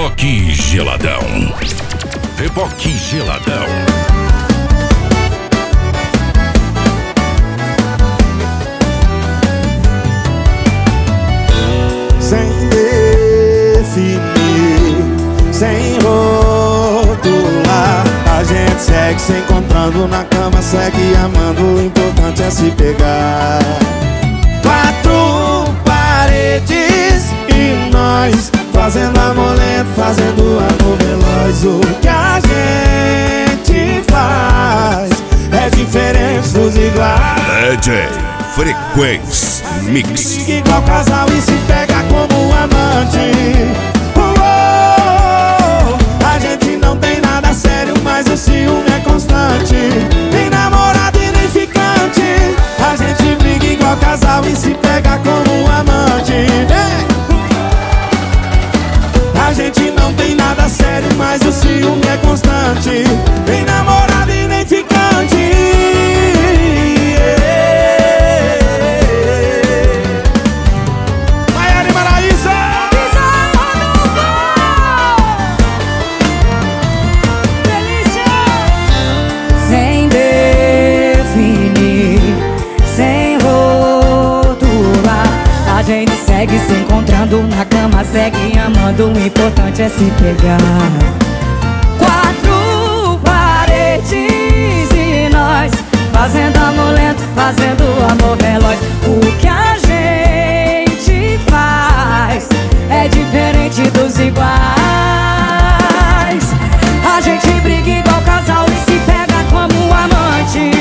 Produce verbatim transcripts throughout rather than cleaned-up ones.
Reboque Geladão. Reboque Geladão. Sem definir, sem rotular, a gente segue se encontrando na cama, segue amando, o importante é se pegar. Quatro paredes e nós fazendo amor lento, fazendo amor veloz. O que a gente faz é diferente dos iguais. D J Frequência Mix. Fica igual casal e se pega como amante. Uou, a gente não tem nada sério, mas o ciúme é constante. Nem namorado e nem ficante. A gente briga igual casal e se pega como amante. A gente não tem nada sério, mas o ciúme é constante. Nem namorado e nem ficante. Segue se encontrando na cama, segue amando, o importante é se pegar. Quatro paredes e nós fazendo amor lento, fazendo amor veloz. O que a gente faz é diferente dos iguais. A gente briga igual casal e se pega como amante.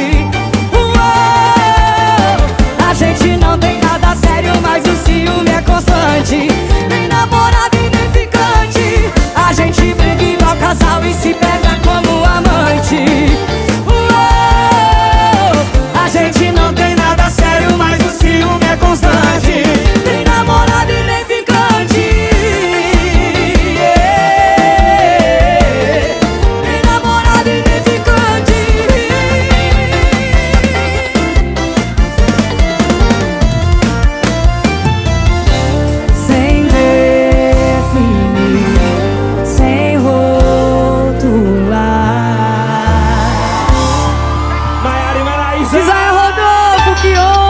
Uou, a gente não tem nada sério, mas o ciúme é constante. Nem namorado e nem ficante. A gente briga igual casal e se pega como amante. Uou, a gente não tem nada sério, mas o ciúme é constante.